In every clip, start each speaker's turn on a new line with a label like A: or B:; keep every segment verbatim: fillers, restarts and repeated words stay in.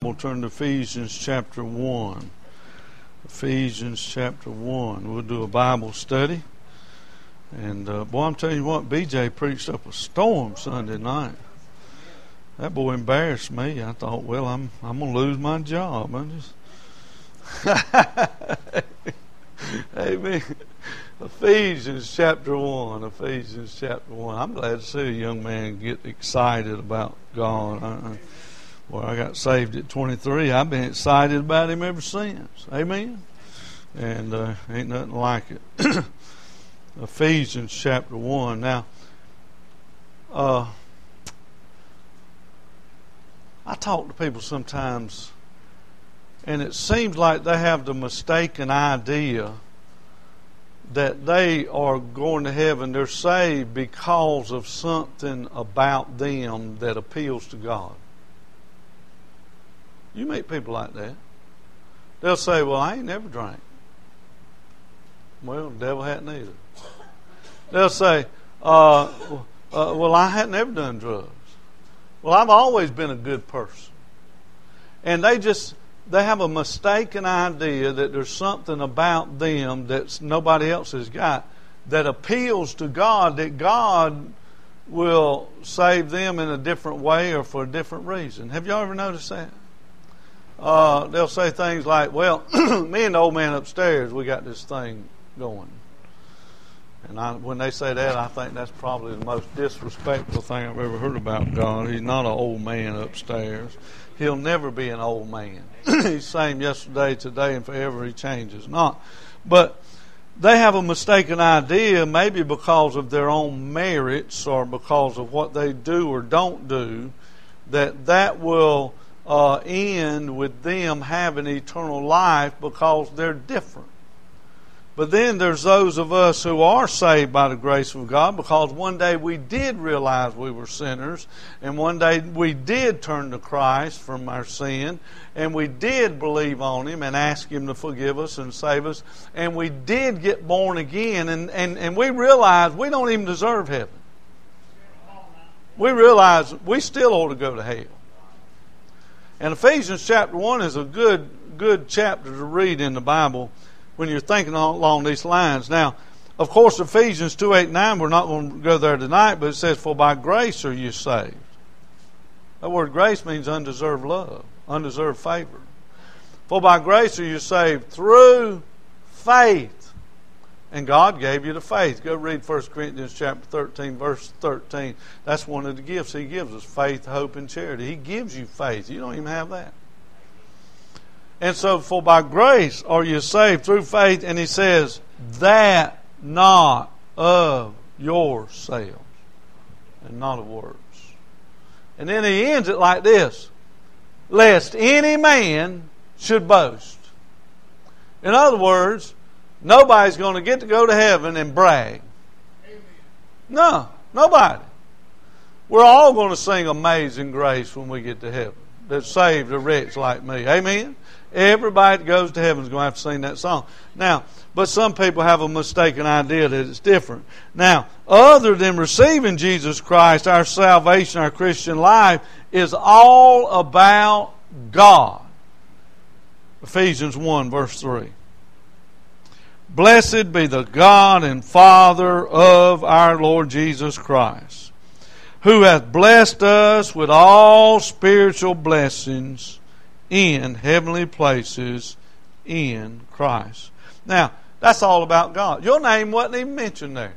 A: Bible, turn to Ephesians chapter one. Ephesians chapter one. We'll do a Bible study. And, uh, boy, I'm telling you what, B J preached up a storm Sunday night. That boy embarrassed me. I thought, well, I'm I'm going to lose my job. I just... Amen. Ephesians chapter one. Ephesians chapter one. I'm glad to see a young man get excited about God. I, well, I got saved at twenty-three. I've been excited about Him ever since. Amen. And uh, ain't nothing like it. Ephesians chapter one. Now, uh, I talk to people sometimes, and it seems like they have the mistaken idea that they are going to heaven. They're saved because of something about them that appeals to God. You meet people like that. They'll say, well, I ain't never drank. Well, the devil hadn't either. They'll say, uh, uh, well, I hadn't ever done drugs. Well, I've always been a good person. And they just... They have a mistaken idea that there's something about them that nobody else has got that appeals to God, that God will save them in a different way or for a different reason. Have y'all ever noticed that? Uh, they'll say things like, well, me and the old man upstairs, we got this thing going. And I, when they say that, I think that's probably the most disrespectful thing I've ever heard about God. He's not an old man upstairs. He'll never be an old man. He's the same yesterday, today, and forever. He changes not. But they have a mistaken idea, maybe because of their own merits or because of what they do or don't do, that that will uh, end with them having eternal life because they're different. But then there's those of us who are saved by the grace of God because one day we did realize we were sinners, and one day we did turn to Christ from our sin, and we did believe on Him and ask Him to forgive us and save us, and we did get born again, and, and, and we realize we don't even deserve heaven. We realize we still ought to go to hell. And Ephesians chapter one is a good, good chapter to read in the Bible when you're thinking along these lines. Now, of course, Ephesians two, eight, nine, we're not going to go there tonight, but it says, for by grace are you saved. That word grace means undeserved love, undeserved favor. For by grace are you saved through faith. And God gave you the faith. Go read First Corinthians chapter thirteen, verse thirteen. That's one of the gifts He gives us, faith, hope, and charity. He gives you faith. You don't even have that. And so, for by grace are you saved through faith, and He says, that not of yourselves, and not of works. And then He ends it like this, lest any man should boast. In other words, nobody's going to get to go to heaven and brag. Amen. No, nobody. We're all going to sing Amazing Grace when we get to heaven, that saved a wretch like me. Amen? Everybody that goes to heaven is going to have to sing that song. Now, but some people have a mistaken idea that it's different. Now, other than receiving Jesus Christ, our salvation, our Christian life is all about God. Ephesians one, verse three. Blessed be the God and Father of our Lord Jesus Christ, who hath blessed us with all spiritual blessings in heavenly places in Christ. Now, that's all about God. Your name wasn't even mentioned there.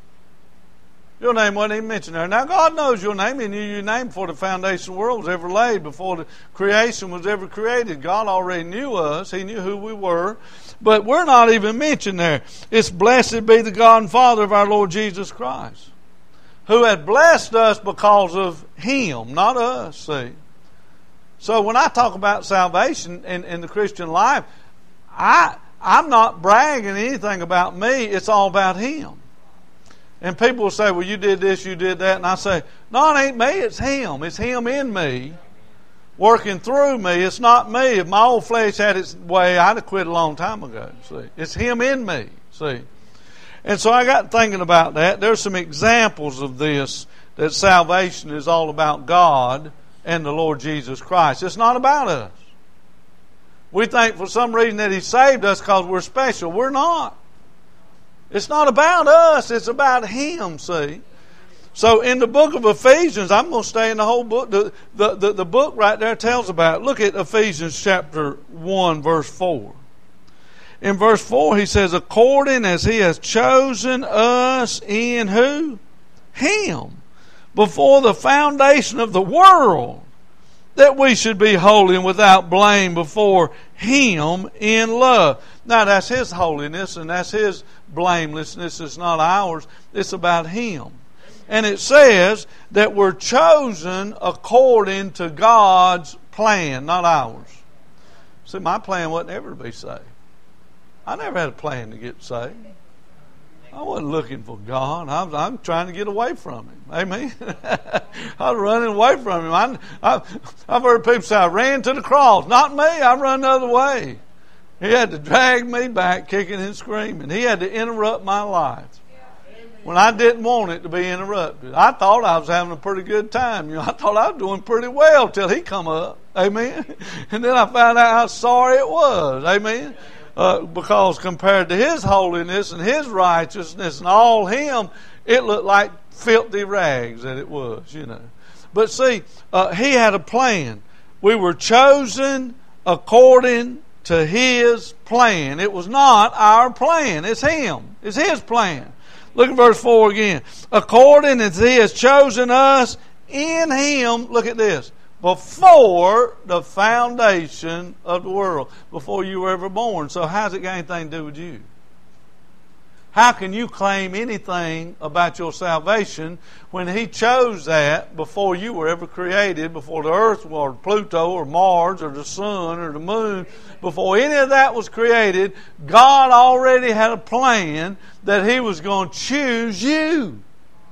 A: Your name wasn't even mentioned there. Now, God knows your name. He knew your name before the foundation of the world was ever laid, before the creation was ever created. God already knew us. He knew who we were. But we're not even mentioned there. It's blessed be the God and Father of our Lord Jesus Christ, who had blessed us because of Him, not us, see. So when I talk about salvation in, in the Christian life, I, I'm not bragging anything about me. It's all about Him. And people will say, well, you did this, you did that. And I say, no, it ain't me, it's Him. It's Him in me, working through me. It's not me. If my old flesh had its way, I'd have quit a long time ago. See, it's Him in me. See. And so I got thinking about that. There's some examples of this, that salvation is all about God and the Lord Jesus Christ. It's not about us. We think for some reason that He saved us because we're special. We're not. It's not about us. It's about Him, see. So in the book of Ephesians, I'm going to stay in the whole book. The, the, the, the book right there tells about it. Look at Ephesians chapter one, verse four. In verse four, he says, according as He has chosen us in who? Him. Before the foundation of the world, that we should be holy and without blame before Him in love. Now that's His holiness and that's His blamelessness. It's not ours. It's about Him. And it says that we're chosen according to God's plan, not ours. See, my plan wasn't ever to be saved. I never had a plan to get saved. I wasn't looking for God. I'm, I'm trying to get away from Him. Amen. I was running away from Him. I, I, I've heard people say, I ran to the cross. Not me. I run the other way. He had to drag me back, kicking and screaming. He had to interrupt my life when I didn't want it to be interrupted. I thought I was having a pretty good time. You know, I thought I was doing pretty well till He come up. Amen. And then I found out how sorry it was. Amen. Uh, because compared to His holiness and His righteousness and all Him, it looked like filthy rags that it was, you know. But see, uh, He had a plan. We were chosen according to His plan. It was not our plan. It's Him. It's His plan. Look at verse four again. According as He has chosen us in Him, look at this, before the foundation of the world, before you were ever born. So how's it got anything to do with you? How can you claim anything about your salvation when He chose that before you were ever created, before the earth or Pluto or Mars or the sun or the moon, before any of that was created? God already had a plan that He was going to choose you.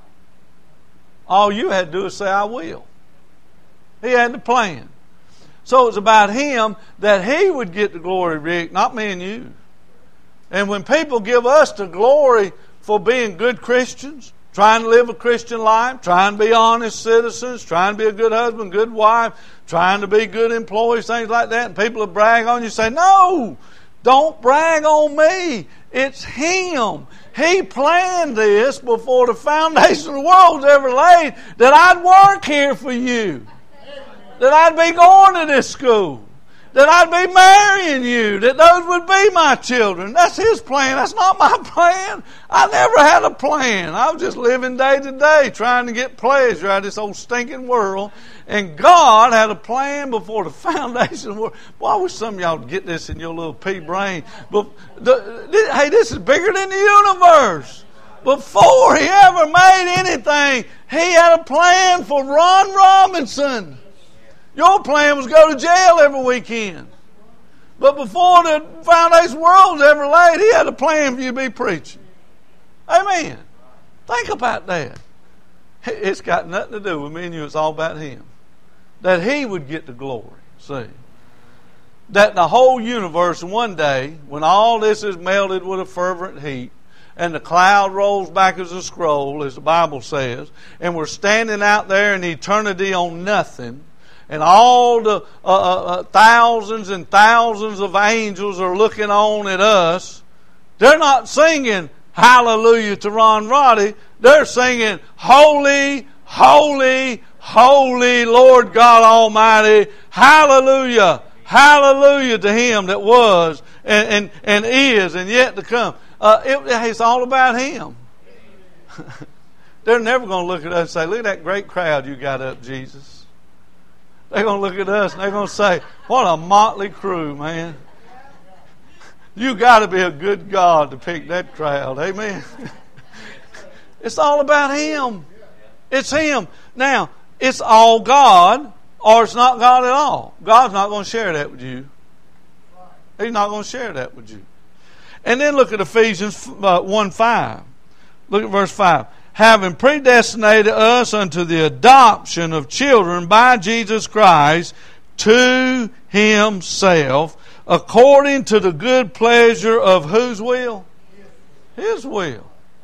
A: All you had to do is say, I will. He had the plan. So it's about Him that He would get the glory, Rick, not me and you. And when people give us the glory for being good Christians, trying to live a Christian life, trying to be honest citizens, trying to be a good husband, good wife, trying to be good employees, things like that, and people will brag on you, say, no, don't brag on me. It's Him. He planned this before the foundation of the world was ever laid, that I'd work here for you. That I'd be going to this school. That I'd be marrying you. That those would be my children. That's His plan. That's not my plan. I never had a plan. I was just living day to day trying to get pleasure out of this old stinking world. And God had a plan before the foundation of the world. Well, I wish some of y'all would get this in your little pea brain. But the, the, hey, this is bigger than the universe. Before He ever made anything, He had a plan for Ron Robinson. Your plan was to go to jail every weekend. But before the foundation of the world was ever laid, He had a plan for you to be preaching. Amen. Think about that. It's got nothing to do with me and you. It's all about Him. That He would get the glory. See? That the whole universe one day, when all this is melted with a fervent heat, and the cloud rolls back as a scroll, as the Bible says, and we're standing out there in eternity on nothing, and all the uh, uh, thousands and thousands of angels are looking on at us, they're not singing hallelujah to Ron Roddy. They're singing holy, holy, holy Lord God Almighty. Hallelujah. Hallelujah to Him that was and, and, and is and yet to come. Uh, it, it's all about Him. They're never going to look at us and say, look at that great crowd you got up, Jesus. They're going to look at us and they're going to say, what a motley crew, man. You got to be a good God to pick that crowd. Amen. It's all about Him. It's Him. Now, it's all God or it's not God at all. God's not going to share that with you. He's not going to share that with you. And then look at Ephesians one five. Look at verse five. Having predestinated us unto the adoption of children by Jesus Christ to Himself, according to the good pleasure of whose will? His will.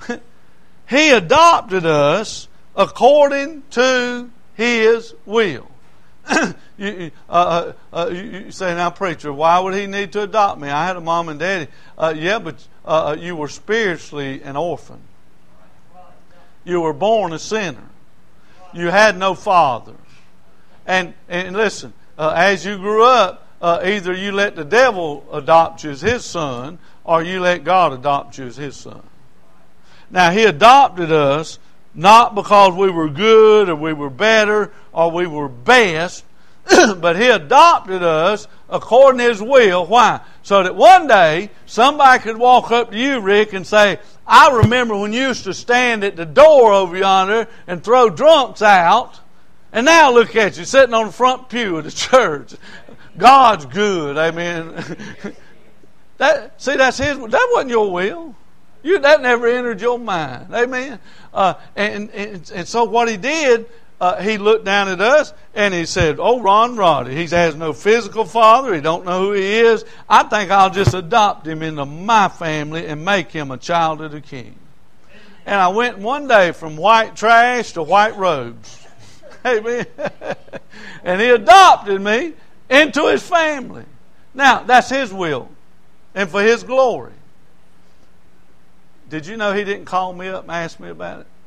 A: He adopted us according to His will. you, uh, uh, you, you say, now, preacher, why would he need to adopt me? I had a mom and daddy. Uh, yeah, but uh, you were spiritually an orphan. You were born a sinner. You had no father. And and listen, uh, as you grew up, uh, either you let the devil adopt you as his son, or you let God adopt you as his son. Now, he adopted us not because we were good or we were better or we were best, but he adopted us according to his will. Why? So that one day somebody could walk up to you, Rick, and say, I remember when you used to stand at the door over yonder and throw drunks out, and now look at you sitting on the front pew of the church. God's good, amen. that see, that's his. That wasn't your will. You that never entered your mind, amen. Uh, and, and and so what he did. Uh, he looked down at us and he said, oh, Ron Roddy, he has no physical father. He don't know who he is. I think I'll just adopt him into my family and make him a child of the King. And I went one day from white trash to white robes. Amen. And he adopted me into his family. Now, that's his will and for his glory. Did you know he didn't call me up and ask me about it?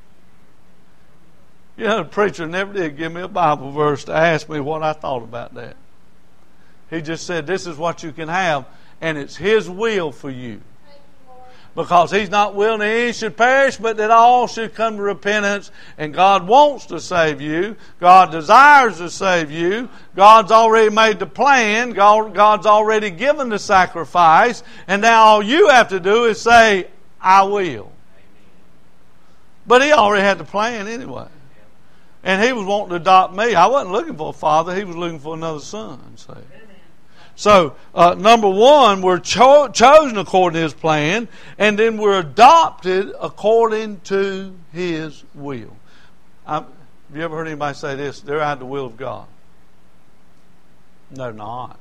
A: You know, the preacher never did give me a Bible verse to ask me what I thought about that. He just said, this is what you can have, and it's his will for you. Because he's not willing that any should perish, but that all should come to repentance. And God wants to save you. God desires to save you. God's already made the plan. God, God's already given the sacrifice. And now all you have to do is say, I will. But he already had the plan anyway. And he was wanting to adopt me. I wasn't looking for a father. He was looking for another son. So, so uh, number one, we're cho- chosen according to his plan. And then we're adopted according to his will. I'm, have you ever heard anybody say this? They're out of the will of God. No, they're not.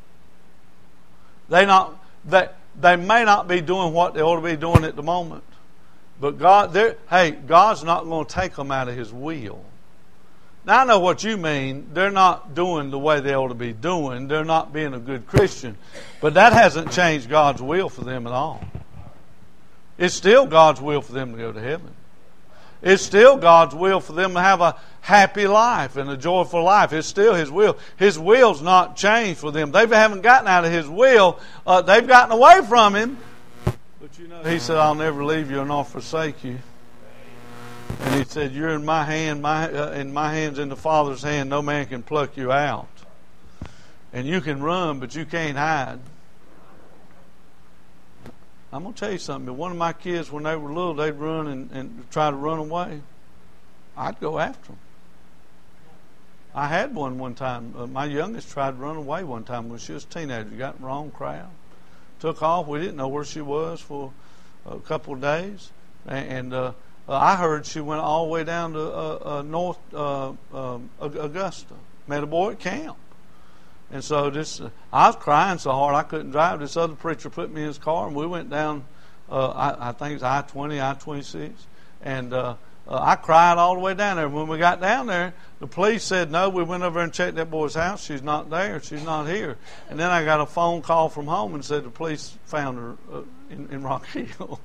A: They not. They, they may not be doing what they ought to be doing at the moment. But God, hey, God's not going to take them out of his will. Now, I know what you mean. They're not doing the way they ought to be doing. They're not being a good Christian. But that hasn't changed God's will for them at all. It's still God's will for them to go to heaven. It's still God's will for them to have a happy life and a joyful life. It's still his will. His will's not changed for them. They haven't gotten out of his will. Uh, they've gotten away from him. But you know, he said, I'll never leave you nor forsake you. And he said, you're in my hand, my uh, in my hand's in the Father's hand. No man can pluck you out. And you can run, but you can't hide. I'm going to tell you something. One of my kids, when they were little, they'd run and, and try to run away. I'd go after them. I had one one time. Uh, my youngest tried to run away one time when she was a teenager. Got in the wrong crowd. Took off. We didn't know where she was for a couple of days. And... and uh, Uh, I heard she went all the way down to uh, uh, North uh, um, Augusta. Met a boy at camp. And so this, uh, I was crying so hard I couldn't drive. This other preacher put me in his car, and we went down, uh, I, I think it's I twenty, I twenty-six. And uh, uh, I cried all the way down there. When we got down there, the police said, no, we went over and checked that boy's house. She's not there. She's not here. And then I got a phone call from home and said the police found her uh, in, in Rock Hill.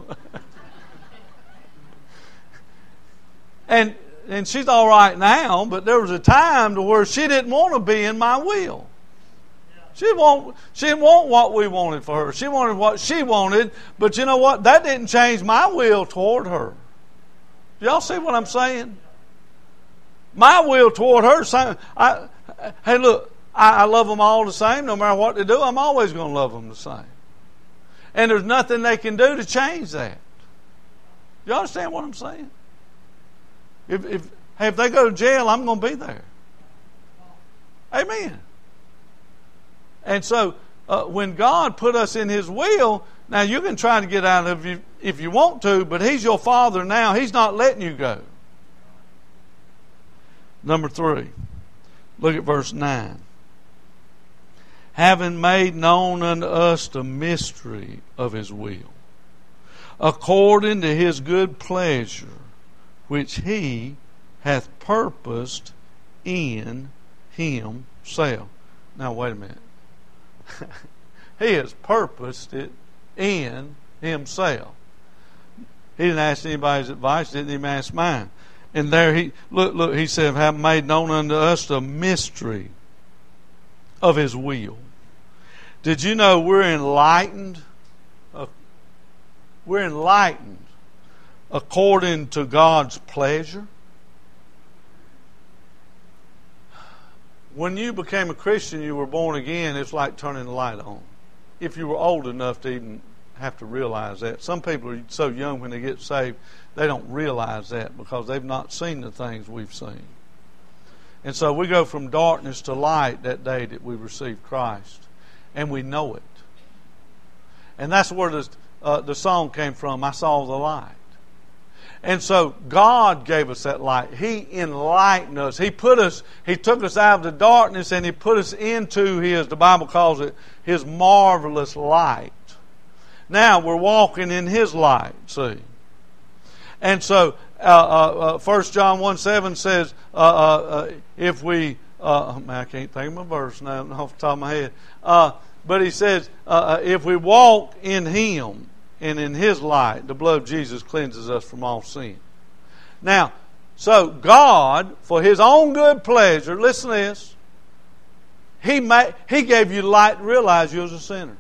A: And and she's all right now, but there was a time to where she didn't want to be in my will. She didn't want, she didn't want what we wanted for her. She wanted what she wanted, but you know what? That didn't change my will toward her. Y'all see what I'm saying? My will toward her, I, hey, look, I, I love them all the same. No matter what they do, I'm always going to love them the same. And there's nothing they can do to change that. You understand what I'm saying? If, if, hey, if they go to jail, I'm going to be there. Amen. And so, uh, when God put us in his will, now you can try to get out of it if you want to, but he's your Father now. He's not letting you go. Number three. Look at verse nine. Having made known unto us the mystery of his will, according to his good pleasure, which he hath purposed in him himself. Now, wait a minute. He has purposed it in himself. He didn't ask anybody's advice, didn't even ask mine. And there he, look, look, he said, have made known unto us the mystery of his will. Did you know we're enlightened? Uh, we're enlightened according to God's pleasure. When you became a Christian, you were born again, it's like turning the light on. If you were old enough to even have to realize that. Some people are so young when they get saved, they don't realize that because they've not seen the things we've seen. And so we go from darkness to light that day that we received Christ. And we know it. And that's where the, uh, the song came from, I saw the light. And so God gave us that light. He enlightened us. He put us, He took us out of the darkness and He put us into His, the Bible calls it, His marvelous light. Now we're walking in His light, see. And so uh, uh, uh, First John one seven says, uh, uh, uh, if we, uh, I can't think of my verse now off the top of my head, uh, but he says, uh, if we walk in Him and in His light, the blood of Jesus cleanses us from all sin. Now, so God, for His own good pleasure, listen to this, He made, He gave you light to realize you was a sinner.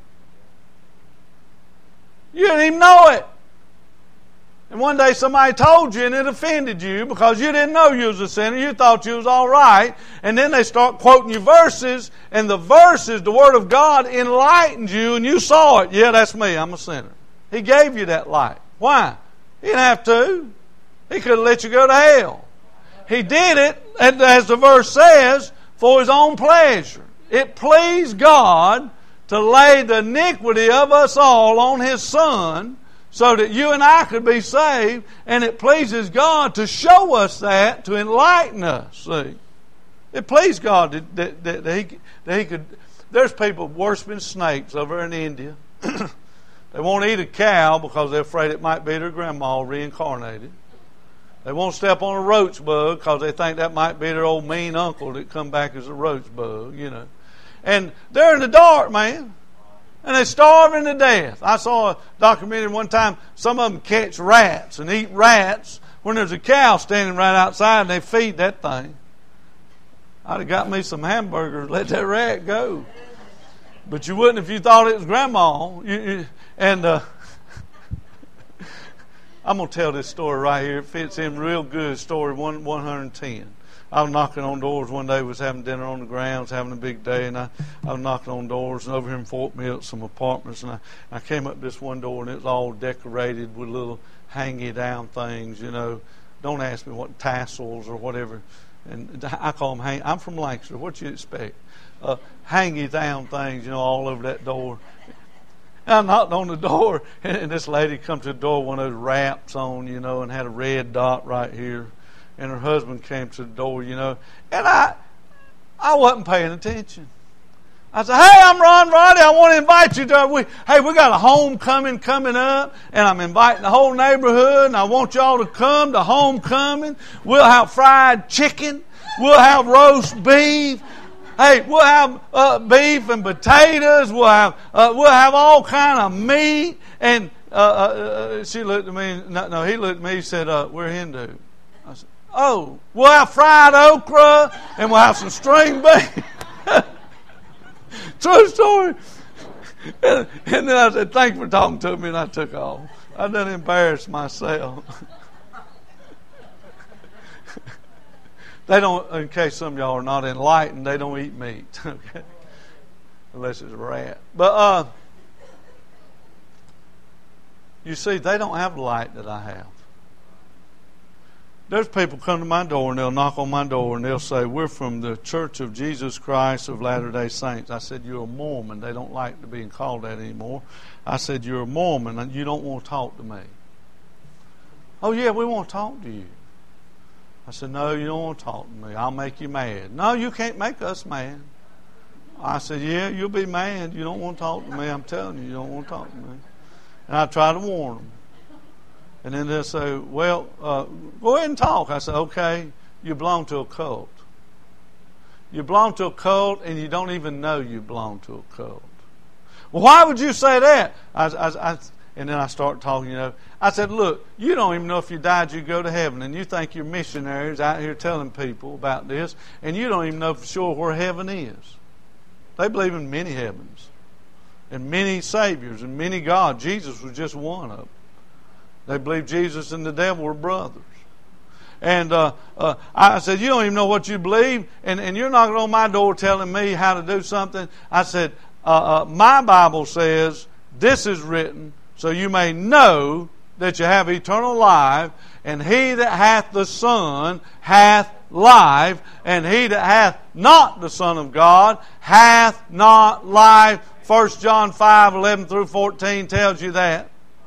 A: You didn't even know it. And one day somebody told you and it offended you because you didn't know you was a sinner. You thought you was all right. And then they start quoting you verses. And the verses, the Word of God, enlightened you and you saw it. Yeah, that's me. I'm a sinner. He gave you that light. Why? He didn't have to. He could have let you go to hell. He did it, as the verse says, for His own pleasure. It pleased God to lay the iniquity of us all on His Son so that you and I could be saved, and it pleases God to show us that, to enlighten us. See, it pleased God that, that, that, that, he, that He could. There's people worse than snakes over in India. They won't eat a cow because they're afraid it might be their grandma reincarnated. They won't step on a roach bug because they think that might be their old mean uncle that come back as a roach bug, you know. And they're in the dark, man. And they're starving to death. I saw a documentary one time, some of them catch rats and eat rats when there's a cow standing right outside and they feed that thing. I'd have got me some hamburgers, let that rat go. But you wouldn't if you thought it was grandma. You, you, and uh, I'm going to tell this story right here. It fits in real good, story one hundred ten. I was knocking on doors one day, was having dinner on the grounds, having a big day, and I, I was knocking on doors, and over here in Fort Mill, some apartments, and I, I came up this one door, and it was all decorated with little hangy-down things, you know. Don't ask me what tassels or whatever. And I call them hang. I'm from Lancaster. What you expect? Uh, hangy-down things, you know, all over that door. And I knocked on the door, and, and this lady come to the door, one of those wraps on, you know, and had a red dot right here. And her husband came to the door, you know. And I I wasn't paying attention. I said, hey, I'm Ron Roddy. I want to invite you to, we, hey, we got a homecoming coming up. And I'm inviting the whole neighborhood. And I want y'all to come to homecoming. We'll have fried chicken. We'll have roast beef. Hey, we'll have uh, beef and potatoes. We'll have uh, we'll have all kind of meat. And uh, uh, she looked at me. No, no, he looked at me. He said, uh, we're Hindu. I said, oh, we'll have fried okra and we'll have some string beans. True story. And, and then I said, thanks for talking to me, and I took off. I done embarrassed myself. They don't, in case some of y'all are not enlightened, they don't eat meat. Okay? Unless it's a rat. But, uh, you see, they don't have the light that I have. There's people come to my door and they'll knock on my door and they'll say, we're from the Church of Jesus Christ of Latter-day Saints. I said, you're a Mormon. They don't like to being called that anymore. I said, you're a Mormon and you don't want to talk to me. Oh, yeah, we want to talk to you. I said, no, you don't want to talk to me. I'll make you mad. No, you can't make us mad. I said, yeah, you'll be mad. You don't want to talk to me. I'm telling you, you don't want to talk to me. And I try to warn them. And then they'll say, well, uh, go ahead and talk. I said, okay, you belong to a cult. you belong to a cult and you don't even know you belong to a cult. Well, why would you say that? I, I, I, and then I start talking, you know. I said, look, you don't even know if you died you go to heaven, and you think you're missionaries out here telling people about this, and you don't even know for sure where heaven is. They believe in many heavens and many saviors and many gods. Jesus was just one of them. They believe Jesus and the devil were brothers. And uh, uh, I said, you don't even know what you believe, and, and you're knocking on my door telling me how to do something. I said, uh, uh, my Bible says, this is written, so you may know that you have eternal life, and he that hath the Son hath life, and he that hath not the Son of God hath not life. First John five, eleven through fourteen tells you that.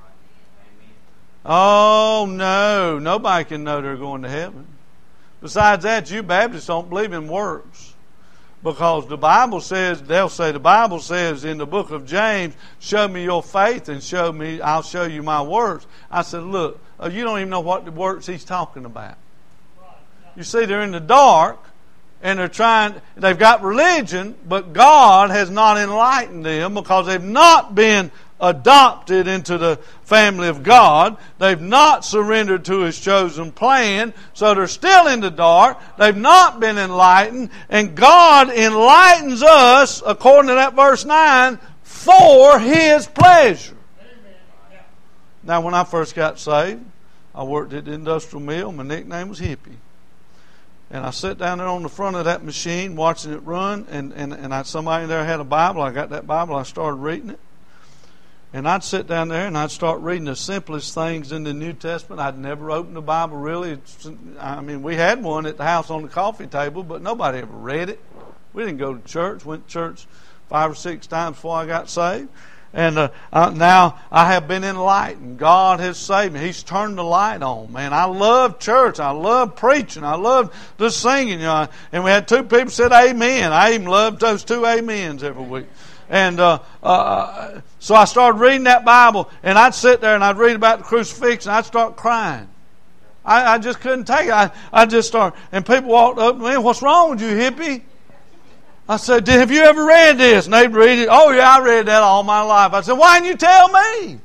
A: Oh, no. Nobody can know they're going to heaven. Besides that, you Baptists don't believe in works. Because the Bible says, they'll say the Bible says in the book of James, show me your faith and show me, I'll show you my works. I said, look, you don't even know what the works he's talking about. You see, they're in the dark and they're trying, they've got religion, but God has not enlightened them because they've not been adopted into the family of God. They've not surrendered to His chosen plan, so they're still in the dark. They've not been enlightened, and God enlightens us, according to that verse nine, for His pleasure. Amen. Yeah. Now, when I first got saved, I worked at the industrial mill. My nickname was Hippie. And I sat down there on the front of that machine watching it run, and, and, and I, somebody there had a Bible. I got that Bible. I started reading it. And I'd sit down there and I'd start reading the simplest things in the New Testament. I'd never opened the Bible really. I mean, we had one at the house on the coffee table, but nobody ever read it. We didn't go to church. Went to church five or six times before I got saved. And uh, uh, now I have been enlightened. God has saved me. He's turned the light on, man. I love church. I love preaching. I love the singing. You know. And we had two people said amen. I even loved those two amens every week. And uh, uh, so I started reading that Bible, and I'd sit there and I'd read about the crucifixion, and I'd start crying. I, I just couldn't take it. I, I just started, and people walked up to me, what's wrong with you, hippie? I said, have you ever read this? And they'd read it. Oh, yeah, I read that all my life. I said, why didn't you tell me?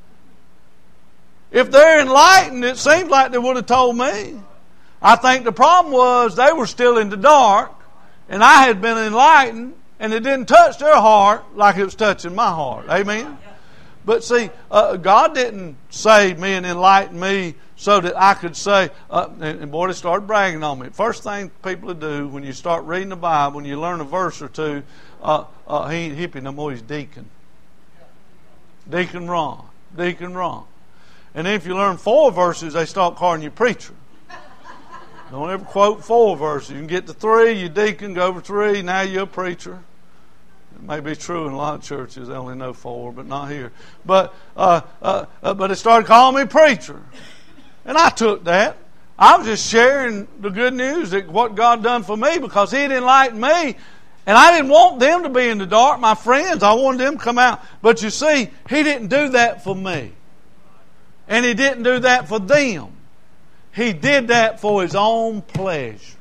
A: If they're enlightened, it seems like they would have told me. I think the problem was they were still in the dark, and I had been enlightened, and it didn't touch their heart like it was touching my heart. Amen? But see, uh, God didn't save me and enlighten me so that I could say, uh, and, and boy, they started bragging on me. First thing people do when you start reading the Bible, when you learn a verse or two, uh, uh, he ain't hippie no more, he's deacon. Deacon Ron. Deacon Ron. And then if you learn four verses, they start calling you preacher. Don't ever quote four verses. You can get to three, you deacon, go over three, now you're a preacher. It may be true in a lot of churches. They only know four, but not here. But uh, uh, uh, but they started calling me preacher. And I took that. I was just sharing the good news that what God done for me because He had enlightened me. And I didn't want them to be in the dark, my friends. I wanted them to come out. But you see, He didn't do that for me. And He didn't do that for them. He did that for His own pleasure.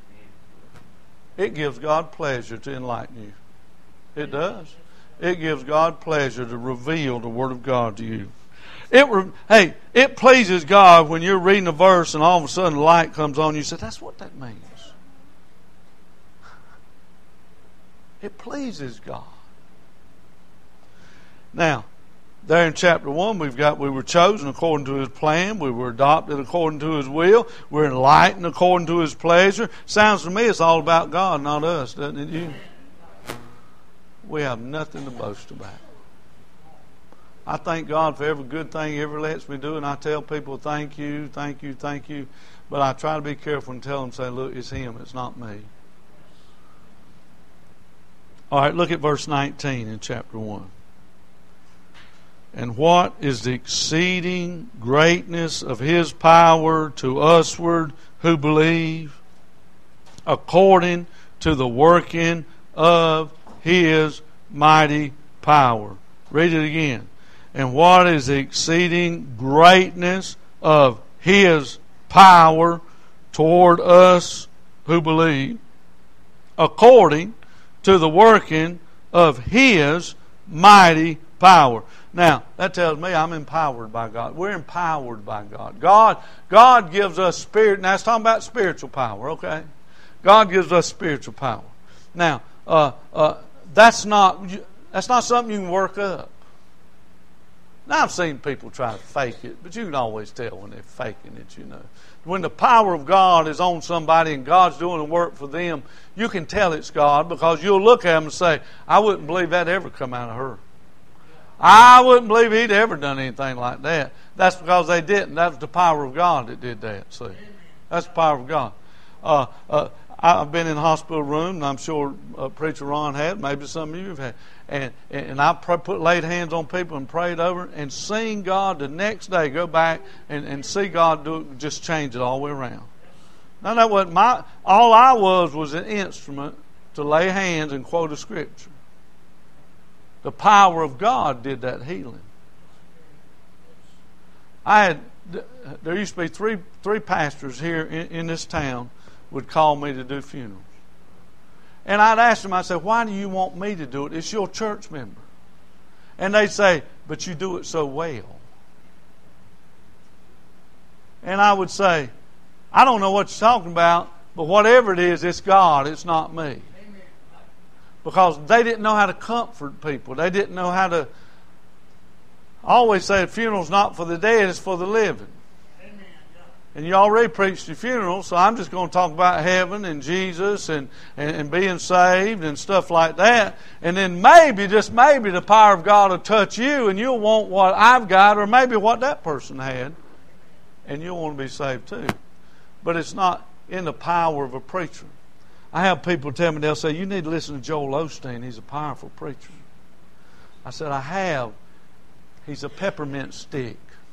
A: It gives God pleasure to enlighten you. It does. It gives God pleasure to reveal the Word of God to you. It hey, it pleases God when you're reading a verse and all of a sudden light comes on you. You say, that's what that means. It pleases God. Now, there in chapter one, we've got we were chosen according to His plan. We were adopted according to His will. We're enlightened according to His pleasure. Sounds to me it's all about God, not us, doesn't it, you? We have nothing to boast about. I thank God for every good thing He ever lets me do, and I tell people, thank you, thank you, thank you. But I try to be careful and tell them, say, look, it's Him, it's not me. All right, look at verse nineteen in chapter one. And what is the exceeding greatness of His power to usward who believe, according to the working of His mighty power. Read it again. And what is the exceeding greatness of His power toward us who believe, according to the working of His mighty power. Now, that tells me I'm empowered by God. We're empowered by God. God, God gives us spirit. Now, it's talking about spiritual power, okay? God gives us spiritual power. Now, uh, uh, that's not that's not something you can work up. Now, I've seen people try to fake it, but you can always tell when they're faking it, you know. When the power of God is on somebody and God's doing the work for them, you can tell it's God, because you'll look at them and say, I wouldn't believe that ever come out of her. I wouldn't believe he'd ever done anything like that. That's because they didn't. That was the power of God that did that, see. That's the power of God. Uh, uh, I've been in the hospital room, and I'm sure uh, Preacher Ron had, maybe some of you have had. And, and I put laid hands on people and prayed over, and seen God the next day go back and, and see God do it, just change it all the way around. Now, that wasn't my, all I was was an instrument to lay hands and quote a scripture. The power of God did that healing. I had, there used to be three three pastors here in, in this town would call me to do funerals. And I'd ask them, I said, why do you want me to do it? It's your church member. And they'd say, but you do it so well. And I would say, I don't know what you're talking about, but whatever it is, it's God, it's not me. Amen. Because they didn't know how to comfort people. They didn't know how to... I always say a funeral's not for the dead, it's for the living. And you already preached your funeral, so I'm just going to talk about heaven and Jesus and, and, and being saved and stuff like that. And then maybe, just maybe, the power of God will touch you and you'll want what I've got, or maybe what that person had. And you'll want to be saved too. But it's not in the power of a preacher. I have people tell me, they'll say, you need to listen to Joel Osteen. He's a powerful preacher. I said, I have. He's a peppermint stick.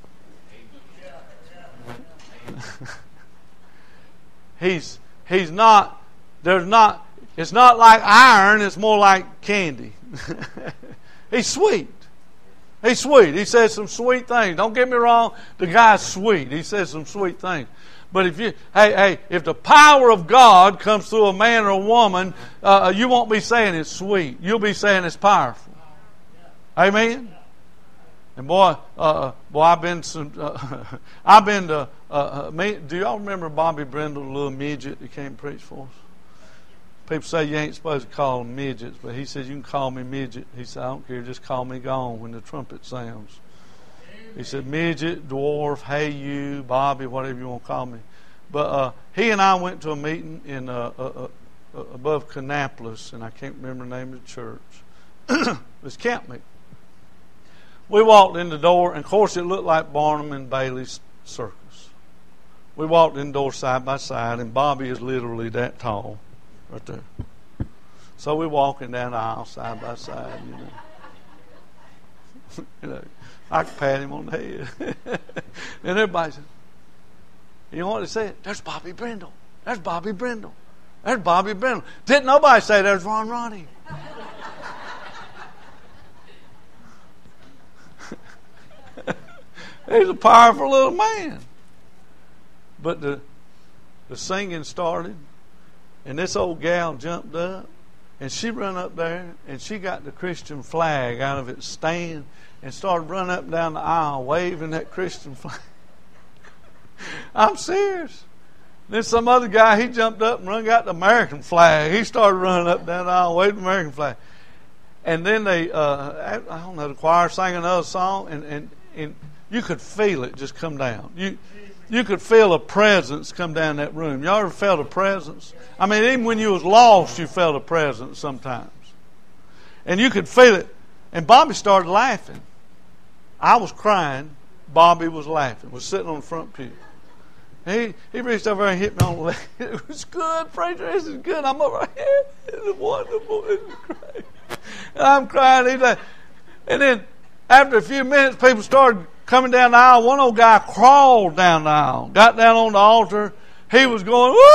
A: he's he's not there's not it's not like iron, it's more like candy. He's sweet. He's sweet. He says some sweet things. Don't get me wrong, the guy's sweet. He says some sweet things. But if you hey hey if the power of God comes through a man or a woman, uh, you won't be saying it's sweet. You'll be saying it's powerful. Amen. And boy, uh, boy, I've been some. Uh, I've been to. Uh, me, do y'all remember Bobby Brindle, the little midget that came and preached for us? People say you ain't supposed to call them midgets, but he says you can call me midget. He said I don't care, just call me gone when the trumpet sounds. He said midget, dwarf, hey you, Bobby, whatever you want to call me. But uh, he and I went to a meeting in uh, uh, uh, above Kannapolis, and I can't remember the name of the church. It was camp meeting. We walked in the door, and of course it looked like Barnum and Bailey's circus. We walked in the door side by side, and Bobby is literally that tall, right there. So we're walking down the aisle side by side, you know. you know, I could pat him on the head. And everybody said, you know what they said? There's Bobby Brindle. There's Bobby Brindle. There's Bobby Brindle. Didn't nobody say there's Ron Ronnie. He's a powerful little man. But the the singing started, and this old gal jumped up, and she run up there, and she got the Christian flag out of its stand and started running up and down the aisle waving that Christian flag. I'm serious. Then some other guy, he jumped up and run got the American flag. He started running up and down the aisle waving the American flag. And then they, uh, I don't know, the choir sang another song, and, and, and you could feel it just come down. You you could feel a presence come down that room. Y'all ever felt a presence? I mean, even when you was lost, you felt a presence sometimes. And you could feel it. And Bobby started laughing. I was crying. Bobby was laughing. Was sitting on the front pew. He he reached over and hit me on the leg. It was good, preacher. This is good. I'm over here. It's wonderful. This is great. And I'm crying. He's like, and then after a few minutes, people started coming down the aisle. One old guy crawled down the aisle, got down on the altar. He was going, woo!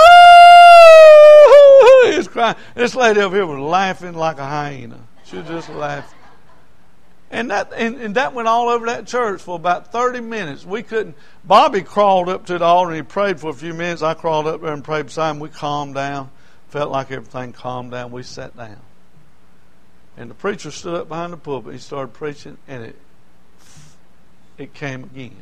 A: He was crying. This lady over here was laughing like a hyena. She was just laughing. And that and, and that went all over that church for about thirty minutes. We couldn't. Bobby crawled up to the altar and he prayed for a few minutes. I crawled up there and prayed beside him. We calmed down. Felt like everything calmed down. We sat down. And the preacher stood up behind the pulpit. He started preaching, and it it came again.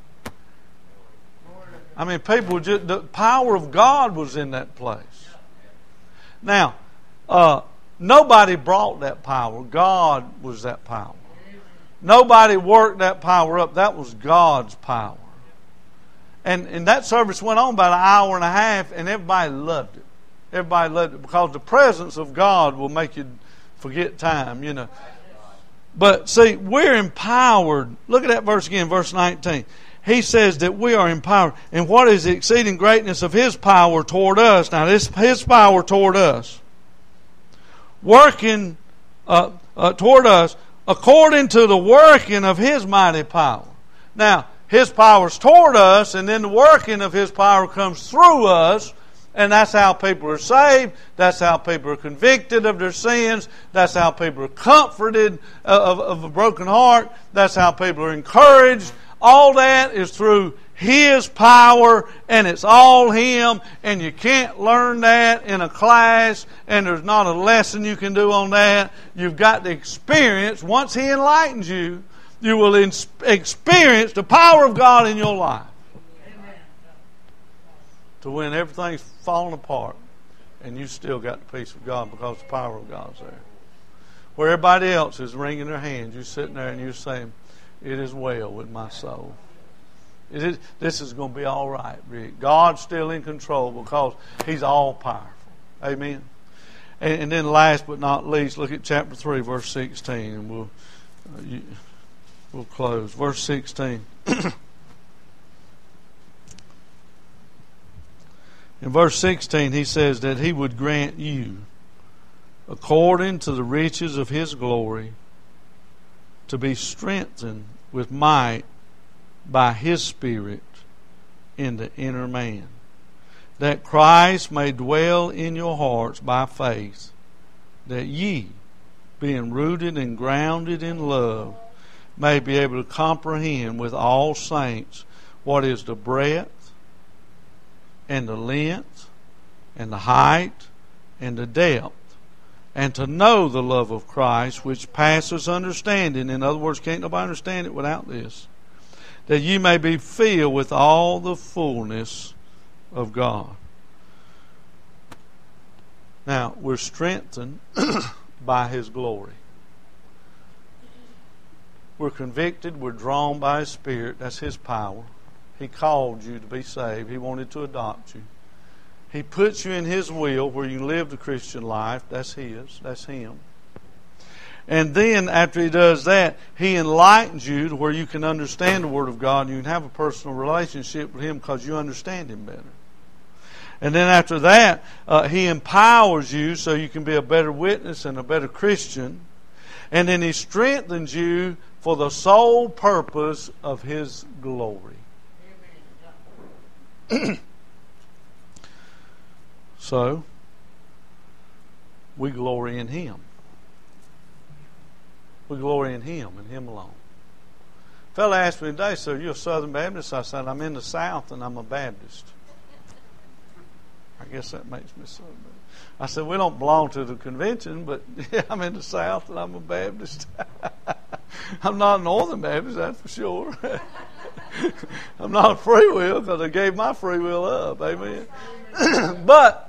A: I mean, people just, the power of God was in that place. Now, uh, nobody brought that power. God was that power. Nobody worked that power up. That was God's power. And, and that service went on about an hour and a half, and everybody loved it. Everybody loved it because the presence of God will make you forget time, you know. But see, we're empowered. Look at that verse again, verse nineteen. He says that we are empowered. And what is the exceeding greatness of His power toward us? Now, this His power toward us. Working uh, uh, toward us according to the working of His mighty power. Now, His power's toward us, and then the working of His power comes through us. And that's how people are saved. That's how people are convicted of their sins. That's how people are comforted of, of a broken heart. That's how people are encouraged. All that is through His power, and it's all Him, and you can't learn that in a class, and there's not a lesson you can do on that. You've got to experience. Once He enlightens you, you will experience the power of God in your life. Amen. To when everything's falling apart, and you still got the peace of God because the power of God's there. Where everybody else is wringing their hands, you're sitting there and you're saying, "It is well with my soul. It is, this is going to be all right, Rick. God's still in control because He's all powerful." Amen. And, and then last but not least, look at chapter three, verse sixteen, and we'll uh, you, we'll close. Verse sixteen. In verse sixteen, he says that He would grant you, according to the riches of His glory, to be strengthened with might by His Spirit in the inner man, that Christ may dwell in your hearts by faith, that ye, being rooted and grounded in love, may be able to comprehend with all saints what is the breadth and the length and the height and the depth, and to know the love of Christ which passes understanding. In other words, can't nobody understand it without this. That you may be filled with all the fullness of God. Now, we're strengthened by His glory. We're convicted, we're drawn by His Spirit. That's His power. He called you to be saved. He wanted to adopt you. He puts you in His will where you live the Christian life. That's His. That's Him. And then after He does that, He enlightens you to where you can understand the Word of God and you can have a personal relationship with Him because you understand Him better. And then after that, uh, He empowers you so you can be a better witness and a better Christian. And then He strengthens you for the sole purpose of His glory. So, we glory in Him. We glory in Him and Him alone. A fellow asked me today, "So you're a Southern Baptist?" I said, "I'm in the South and I'm a Baptist." I guess that makes me Southern Baptist. I said, "We don't belong to the convention, but yeah, I'm in the South and I'm a Baptist." I'm not a Northern Baptist, that's for sure. I'm not a free will because I gave my free will up. Amen. But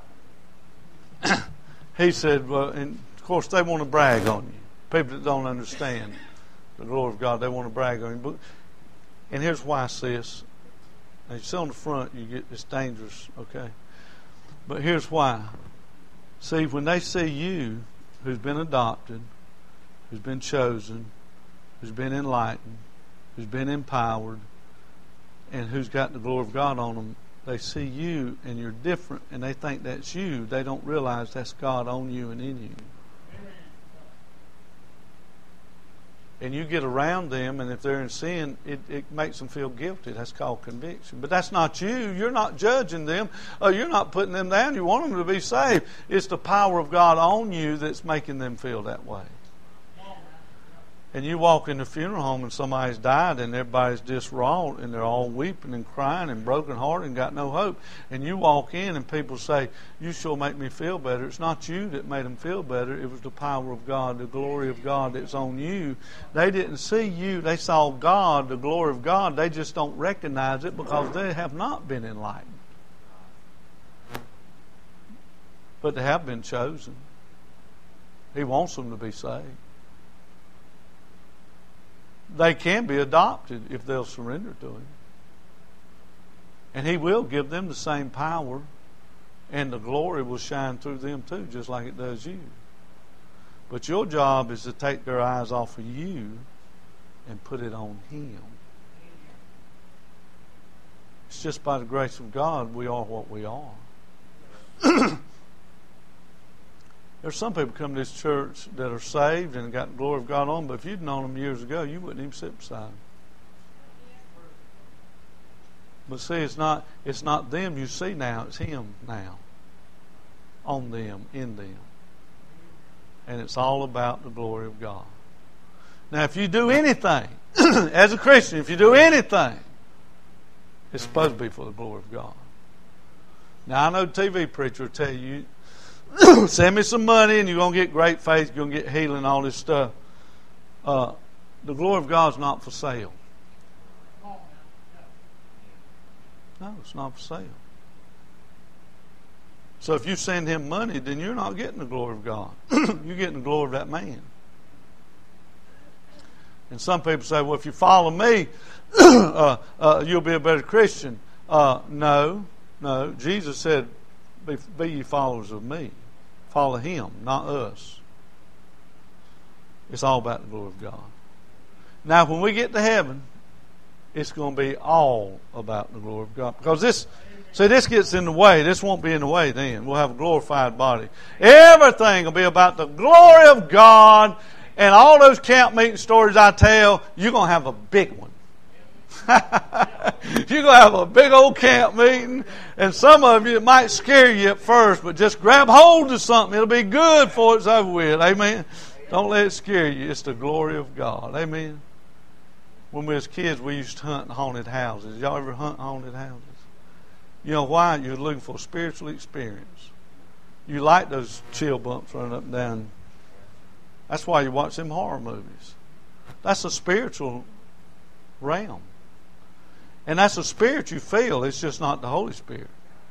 A: he said, well, and of course they want to brag on you. People that don't understand the glory of God, they want to brag on you. But, and here's why, sis. Now, you sit on the front, you get it's dangerous, okay? But here's why. See, when they see you, who's been adopted, who's been chosen, who's been enlightened, who's been empowered, and who's got the glory of God on them, they see you and you're different and they think that's you. They don't realize that's God on you and in you. Amen. And you get around them, and if they're in sin, it, it makes them feel guilty. That's called conviction. But that's not you. You're not judging them. Uh, you're not putting them down. You want them to be saved. It's the power of God on you that's making them feel that way. And you walk in the funeral home and somebody's died and everybody's distraught and they're all weeping and crying and broken hearted and got no hope. And you walk in and people say, you sure make me feel better. It's not you that made them feel better. It was the power of God, the glory of God that's on you. They didn't see you. They saw God, the glory of God. They just don't recognize it because they have not been enlightened. But they have been chosen. He wants them to be saved. They can be adopted if they'll surrender to Him. And He will give them the same power, and the glory will shine through them too, just like it does you. But your job is to take their eyes off of you and put it on Him. It's just by the grace of God we are what we are. There's some people come to this church that are saved and got the glory of God on, but if you'd known them years ago, you wouldn't even sit beside them. But see, it's not it's not them you see now, it's Him now. On them, in them. And it's all about the glory of God. Now, if you do anything, as a Christian, if you do anything, it's supposed to be for the glory of God. Now, I know T V preachers will tell you, send me some money and you're going to get great faith, you're going to get healing, all this stuff. Uh, the glory of God is not for sale. No, it's not for sale. So if you send him money, then you're not getting the glory of God. You're getting the glory of that man. And some people say, well, if you follow me, uh, uh, you'll be a better Christian. Uh, no, no. Jesus said, be, be ye followers of me. Follow Him, not us. It's all about the glory of God. Now, when we get to heaven, it's going to be all about the glory of God. Because this, see, this gets in the way. This won't be in the way then. We'll have a glorified body. Everything will be about the glory of God. And all those camp meeting stories I tell, you're going to have a big one. You're going to have a big old camp meeting, and some of you, it might scare you at first, but just grab hold of something. It'll be good before it's over with. Amen. Don't let it scare you. It's the glory of God. Amen. When we was kids, we used to hunt haunted houses. Y'all ever hunt haunted houses? You know why? You're looking for a spiritual experience. You like those chill bumps running up and down. That's why you watch them horror movies. That's a spiritual realm. And that's a spirit you feel. It's just not the Holy Spirit.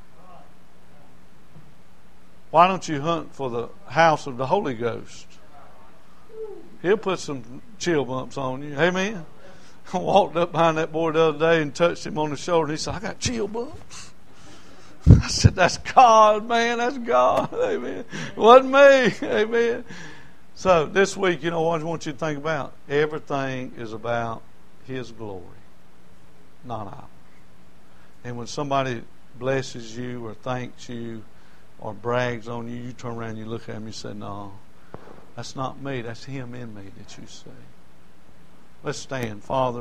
A: Why don't you hunt for the house of the Holy Ghost? He'll put some chill bumps on you. Amen. I walked up behind that boy the other day and touched him on the shoulder. And he said, I got chill bumps. I said, that's God, man. That's God. Amen. It wasn't me. Amen. So this week, you know what I want you to think about? Everything is about His glory, not ours. And when somebody blesses you or thanks you or brags on you, you turn around and you look at them and you say, no, that's not me. That's Him in me that you see. Let's stand. Father.